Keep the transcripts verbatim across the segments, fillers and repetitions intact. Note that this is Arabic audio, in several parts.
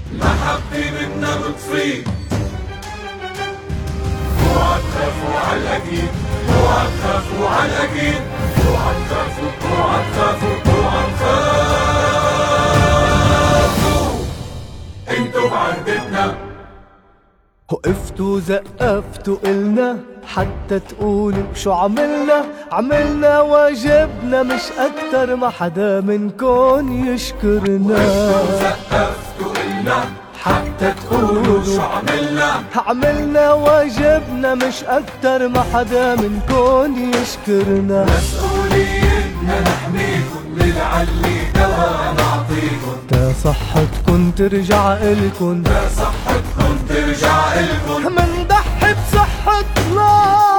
محبة منا بتفيض. اوعى تخافوا عالأكيد، اوعى تخافوا عالأكيد، اوعى تخافوا، اوعى تخافوا، اوعى تخافوا، انتو بعهدتنا. وقفتوا زقفتوا قلنا حتى تقولوا شو عملنا. عملنا واجبنا مش أكتر، ما حدا منكن يشكرنا. وقفتوا زقفتوا قلنا حتى تقولوا شو عملنا. عملنا واجبنا مش أكتر، ما حدا منكن يشكرنا. مسؤوليتنا نحميكن للعلي دوا نعطيكن، تا صحتكن ترجع إلكن، تا صحتكن ترجع إلكن. منضحي بصحتنا.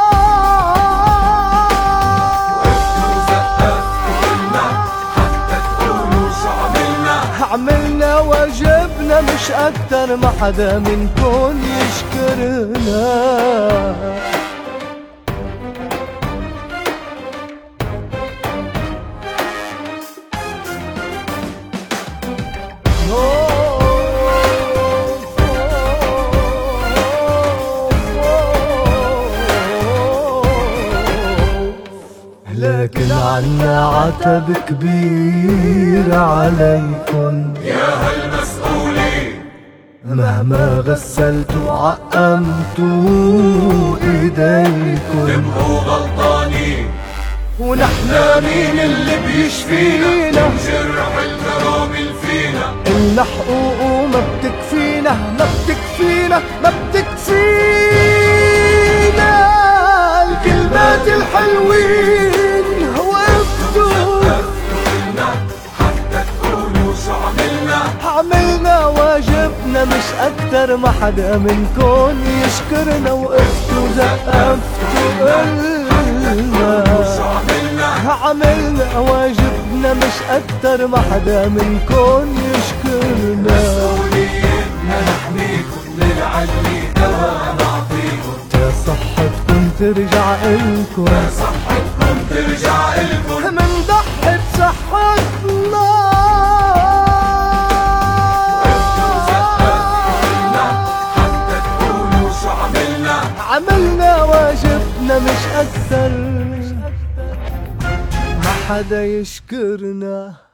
وقفتوا زقفتوا قلنا حتى تقولوا شو عملنا. عملنا واجبنا مش أكتر، ما حدا منكن يشكرنا. لكن عنا عتب كبير عليكن يا هالمسؤولين، مهما غسلتوا عقمتوا ايديكن. تبقوا غلطانين، ونحن مين اللي بيشفينا؟ جرح الكرامل فينا. إلنا حقوق وما بتكفينا، ما بتكفينا، ما بتكفينا. الكلمات الحلوين وقفتوا قلنا حتى تقولوا شو عملنا. عملنا واجبنا مش أكتر، ما حدا منكن يشكرنا. وقفتوا زقفتوا قلنا شو عملنا. عملنا واجبنا مش أكتر، ما حدا منكن يشكرنا. مسؤوليتنا نحميكن للعلي دوا نعطيكن، تا صحتكن ترجع إلكن، تا صحتكن ترجع إلكن. منضحي بصحتنا. وقفتوا زقفتوا قلنا حتى تقولوا شو عملنا. عملنا واجبنا مش أكتر، ما حدا يشكرنا.